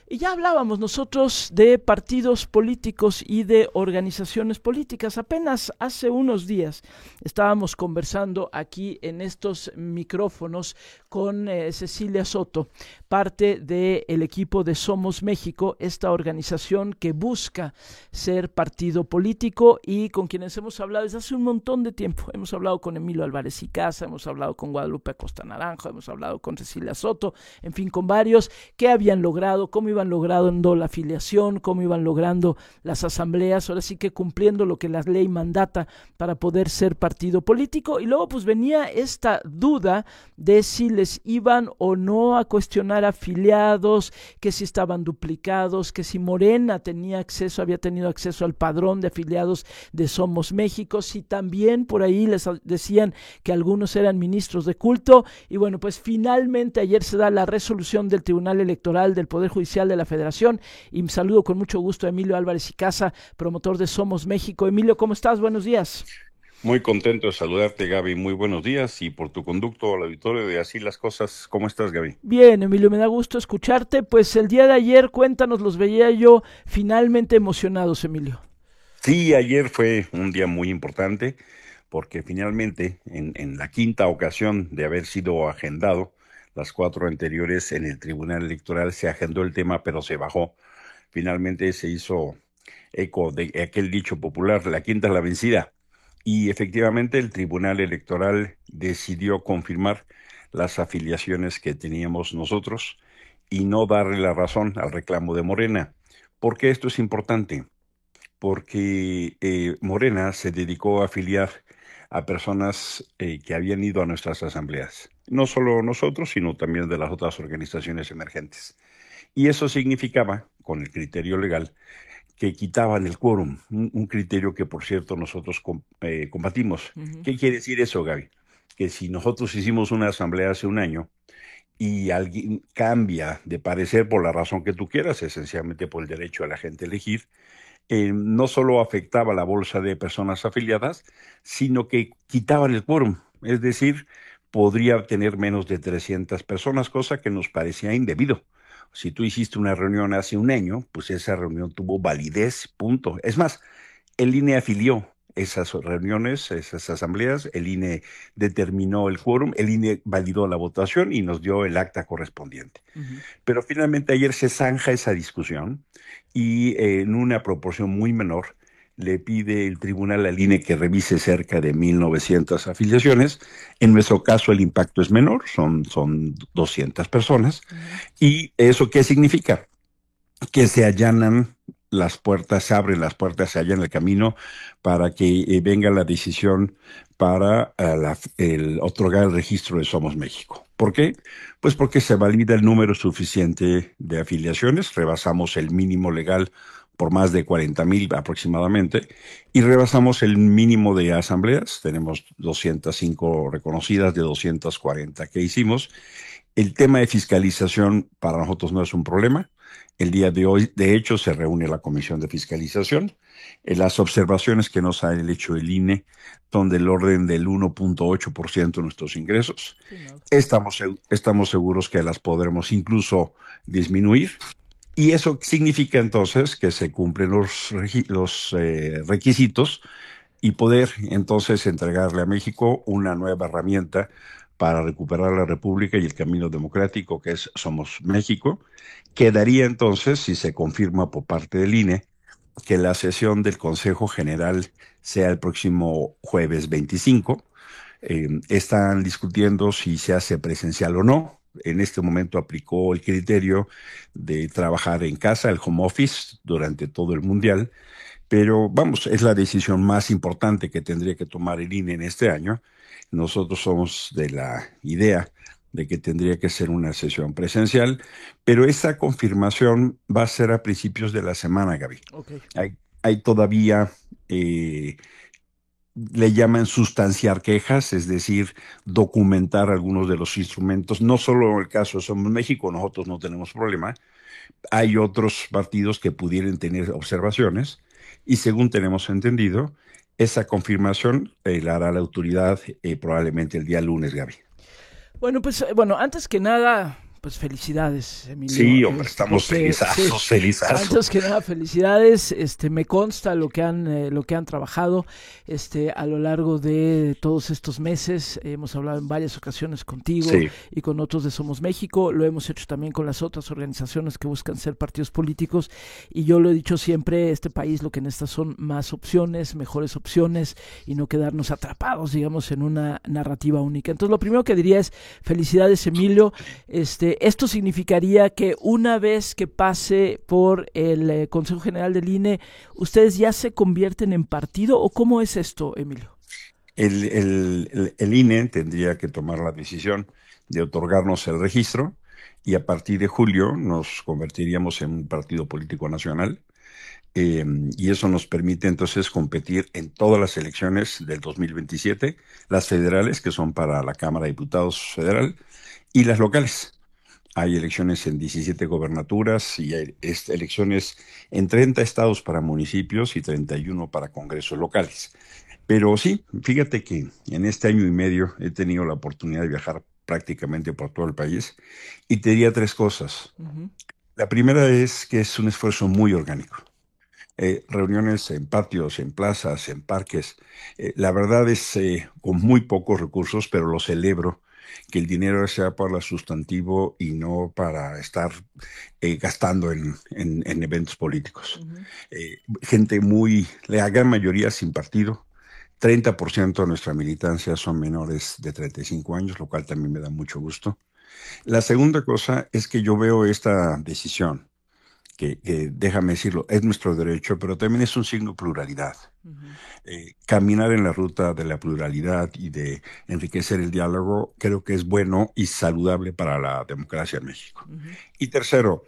Y ya hablábamos nosotros de partidos políticos y de organizaciones políticas. Apenas hace unos días estábamos conversando aquí en estos micrófonos con Cecilia Soto, parte del equipo de Somos México, esta organización que busca ser partido político y con quienes hemos hablado desde hace un montón de tiempo. Hemos hablado con Emilio Álvarez y Casa, hemos hablado con Guadalupe Acosta Naranjo, hemos hablado con Cecilia Soto, en fin, con varios que habían logrado, cómo iban logrando la afiliación, cómo iban logrando las asambleas, ahora sí que cumpliendo lo que la ley mandata para poder ser partido político. Y luego pues venía esta duda de si les iban o no a cuestionar afiliados, que si estaban duplicados, que si Morena había tenido acceso al padrón de afiliados de Somos México, si también por ahí les decían que algunos eran ministros de culto. Y bueno, pues finalmente ayer se da la resolución del Tribunal Electoral del Poder Judicial de la Federación y saludo con mucho gusto a Emilio Álvarez y Casa, promotor de Somos México. Emilio, ¿cómo estás? Buenos días. Muy contento de saludarte, Gaby. Muy buenos días y por tu conducto al auditorio de Así las Cosas. ¿Cómo estás, Gaby? Bien, Emilio, me da gusto escucharte. Pues el día de ayer, cuéntanos, los veía yo finalmente emocionados, Emilio. Sí, ayer fue un día muy importante porque finalmente, en la quinta ocasión de haber sido agendado, las cuatro anteriores en el Tribunal Electoral se agendó el tema, pero se bajó. Finalmente se hizo eco de aquel dicho popular, la quinta es la vencida. Y efectivamente el Tribunal Electoral decidió confirmar las afiliaciones que teníamos nosotros y no darle la razón al reclamo de Morena. ¿Por qué esto es importante? Porque Morena se dedicó a afiliar a personas que habían ido a nuestras asambleas. No solo nosotros, sino también de las otras organizaciones emergentes. Y eso significaba, con el criterio legal, que quitaban el quórum, un criterio que, por cierto, nosotros combatimos. Ujú. ¿Qué quiere decir eso, Gaby? Que si nosotros hicimos una asamblea hace un año y alguien cambia de parecer por la razón que tú quieras, esencialmente por el derecho a la gente a elegir, no solo afectaba la bolsa de personas afiliadas, sino que quitaban el quórum. Es decir, podría tener menos de 300 personas, cosa que nos parecía indebido. Si tú hiciste una reunión hace un año, pues esa reunión tuvo validez, punto. Es más, el INE afilió esas reuniones, esas asambleas, el INE determinó el quórum, el INE validó la votación y nos dio el acta correspondiente. Ujú. Pero finalmente ayer se zanja esa discusión y en una proporción muy menor le pide el tribunal al INE que revise cerca de 1,900 afiliaciones. En nuestro caso el impacto es menor, son 200 personas. Ujú. ¿Y eso qué significa? Que se allanan las puertas, se abren las puertas, se allana el camino para que venga la decisión para el otorgar el registro de Somos México. ¿Por qué? Pues porque se valida el número suficiente de afiliaciones, rebasamos el mínimo legal por más de 40,000 aproximadamente, y rebasamos el mínimo de asambleas, tenemos 205 reconocidas de 240 que hicimos. El tema de fiscalización para nosotros no es un problema. El día de hoy, de hecho, se reúne la Comisión de Fiscalización. Las observaciones que nos ha hecho el INE son del orden del 1,8% de nuestros ingresos. Sí, no. Estamos seguros que las podremos incluso disminuir. Y eso significa entonces que se cumplen los requisitos y poder entonces entregarle a México una nueva herramienta para recuperar la República y el camino democrático que es Somos México. Quedaría entonces, si se confirma por parte del INE, que la sesión del Consejo General sea el próximo jueves 25. Están discutiendo si se hace presencial o no. En este momento aplicó el criterio de trabajar en casa, el home office, durante todo el mundial, pero vamos, es la decisión más importante que tendría que tomar el INE en este año. Nosotros somos de la idea de que tendría que ser una sesión presencial, pero esa confirmación va a ser a principios de la semana, Gaby. Ok. Hay todavía, le llaman sustanciar quejas, es decir, documentar algunos de los instrumentos. No solo el caso de Somos México, nosotros no tenemos problema, hay otros partidos que pudieran tener observaciones y según tenemos entendido, esa confirmación la hará la autoridad probablemente el día lunes, Gaby. Bueno, pues bueno, antes que nada, Pues felicidades, Emilio. Sí, hombre, estamos Porque sí, felizazos. antes que nada, felicidades. Me consta lo que han trabajado, a lo largo de todos estos meses. Hemos hablado en varias ocasiones contigo Sí, y con otros de Somos México. Lo hemos hecho también con las otras organizaciones que buscan ser partidos políticos. Y yo lo he dicho siempre, este país lo que necesita son más opciones, mejores opciones y no quedarnos atrapados, digamos, en una narrativa única. Entonces, lo primero que diría es felicidades, Emilio. Esto significaría que una vez que pase por el Consejo General del INE, ¿ustedes ya se convierten en partido o cómo es esto, Emilio? el INE tendría que tomar la decisión de otorgarnos el registro y a partir de julio nos convertiríamos en un partido político nacional. eh, y eso nos permite entonces competir en todas las elecciones del 2027, las federales, que son para la Cámara de Diputados Federal, y las locales. Hay elecciones en 17 gobernaturas y hay elecciones en 30 estados para municipios y 31 para congresos locales. Pero sí, fíjate que en este año y medio he tenido la oportunidad de viajar prácticamente por todo el país y te diría tres cosas. Ujú. La primera es que es un esfuerzo muy orgánico. Reuniones en patios, en plazas, en parques. La verdad es con muy pocos recursos, pero lo celebro, que el dinero sea para lo sustantivo y no para estar gastando en eventos políticos. Ujú. Gente muy, la gran mayoría sin partido. 30% de nuestra militancia son menores de 35 años, lo cual también me da mucho gusto. La segunda cosa es que yo veo esta decisión que déjame decirlo, es nuestro derecho, pero también es un signo de pluralidad. Ujú. Caminar en la ruta de la pluralidad y de enriquecer el diálogo, creo que es bueno y saludable para la democracia en México. Ujú. Y tercero,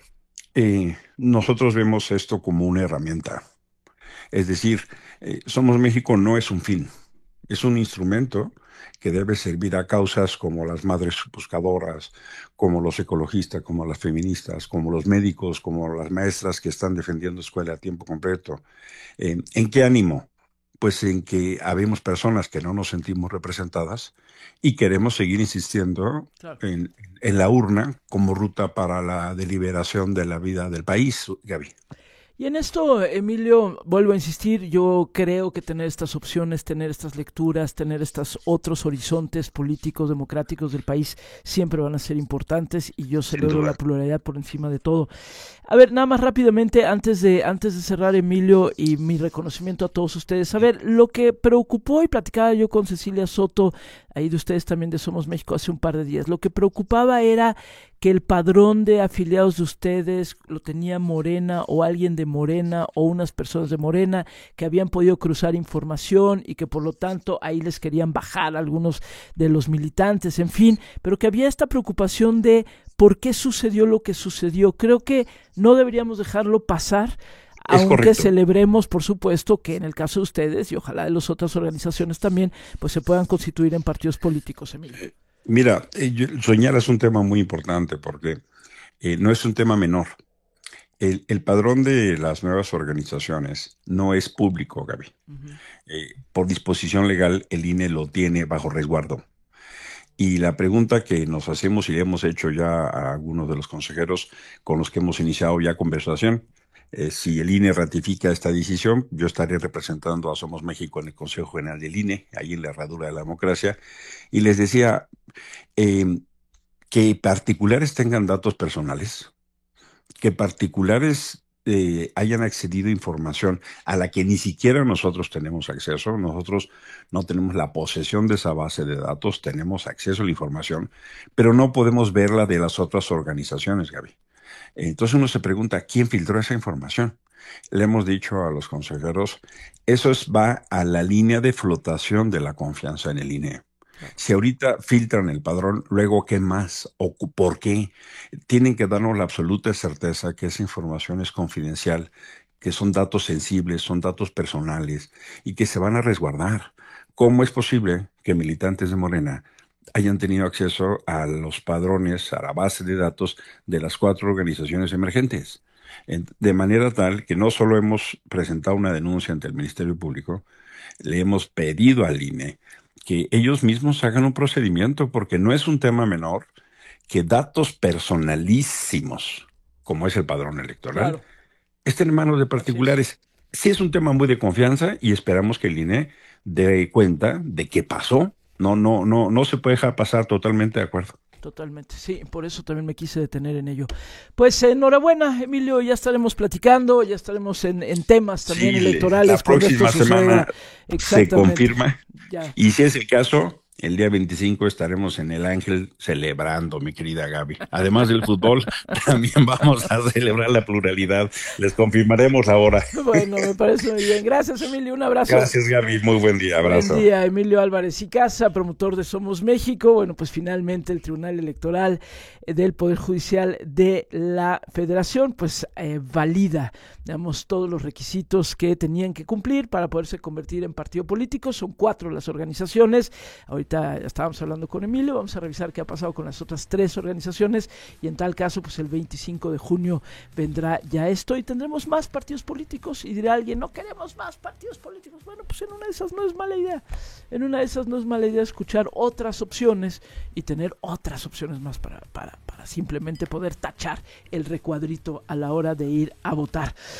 nosotros vemos esto como una herramienta. Es decir, Somos México no es un fin, es un instrumento que debe servir a causas como las madres buscadoras, como los ecologistas, como las feministas, como los médicos, como las maestras que están defendiendo escuela a tiempo completo. ¿En qué ánimo? Pues en que habemos personas que no nos sentimos representadas y queremos seguir insistiendo Claro. en la urna como ruta para la deliberación de la vida del país, Gaby. Y en esto, Emilio, vuelvo a insistir, yo creo que tener estas opciones, tener estas lecturas, tener estos otros horizontes políticos, democráticos del país, siempre van a ser importantes y yo Sin celebro la duda. pluralidad por encima de todo. A ver, nada más rápidamente, antes de cerrar, Emilio, y mi reconocimiento a todos ustedes. A ver, lo que preocupó, y platicaba yo con Cecilia Soto, ahí de ustedes también de Somos México hace un par de días, lo que preocupaba era que el padrón de afiliados de ustedes lo tenía Morena o alguien de Morena o unas personas de Morena que habían podido cruzar información y que por lo tanto ahí les querían bajar algunos de los militantes, en fin, pero que había esta preocupación de por qué sucedió lo que sucedió. Creo que no deberíamos dejarlo pasar, Es aunque correcto. celebremos, por supuesto, que en el caso de ustedes y ojalá de las otras organizaciones también, pues se puedan constituir en partidos políticos, Emilio. Mira, soñar es un tema muy importante porque no es un tema menor. El padrón de las nuevas organizaciones no es público, Gaby. Ujú. Por disposición legal, el INE lo tiene bajo resguardo. Y la pregunta que nos hacemos y le hemos hecho ya a algunos de los consejeros con los que hemos iniciado ya conversación, si el INE ratifica esta decisión, yo estaré representando a Somos México en el Consejo General del INE, ahí en la herradura de la democracia, y les decía eh, que particulares tengan datos personales, que particulares hayan accedido a información a la que ni siquiera nosotros tenemos acceso. Nosotros no tenemos la posesión de esa base de datos, tenemos acceso a la información, pero no podemos verla de las otras organizaciones, Gaby. Entonces uno se pregunta, ¿quién filtró esa información? Le hemos dicho a los consejeros, va a la línea de flotación de la confianza en el INE. Claro. Si ahorita filtran el padrón, luego ¿qué más? ¿O por qué? Tienen que darnos la absoluta certeza que esa información es confidencial, que son datos sensibles, son datos personales y que se van a resguardar. ¿Cómo es posible que militantes de Morena hayan tenido acceso a los padrones, a la base de datos de las cuatro organizaciones emergentes? De manera tal que no solo hemos presentado una denuncia ante el Ministerio Público, le hemos pedido al INE que ellos mismos hagan un procedimiento, porque no es un tema menor que datos personalísimos, como es el padrón electoral, Claro, estén en manos de así es. particulares. Sí es un tema muy de confianza y esperamos que el INE dé cuenta de qué pasó. No se puede dejar pasar, totalmente de acuerdo. Totalmente, sí, por eso también me quise detener en ello. Pues enhorabuena, Emilio, ya estaremos platicando, ya estaremos en temas también Sí, la electorales cuando esto próxima semana suceda. se Exactamente, confirma. ya. Y si es el caso, el día 25 estaremos en el Ángel celebrando, mi querida Gaby. Además del fútbol, también vamos a celebrar la pluralidad. Les confirmaremos ahora. Bueno, me parece muy bien. Gracias, Emilio, un abrazo. Gracias, Gaby. Muy buen día. Buen Abrazo. día, Emilio Álvarez y Casa, promotor de Somos México. Bueno, pues finalmente el Tribunal Electoral del Poder Judicial de la Federación, pues valida, digamos, todos los requisitos que tenían que cumplir para poderse convertir en partido político. Son 4 las organizaciones. Ahorita estábamos hablando con Emilio, vamos a revisar qué ha pasado con las otras 3 organizaciones y en tal caso, pues el 25 de junio vendrá ya esto y tendremos más partidos políticos y dirá alguien, no queremos más partidos políticos. Bueno, pues en una de esas no es mala idea. En una de esas no es mala idea escuchar otras opciones y tener otras opciones más para simplemente poder tachar el recuadrito a la hora de ir a votar.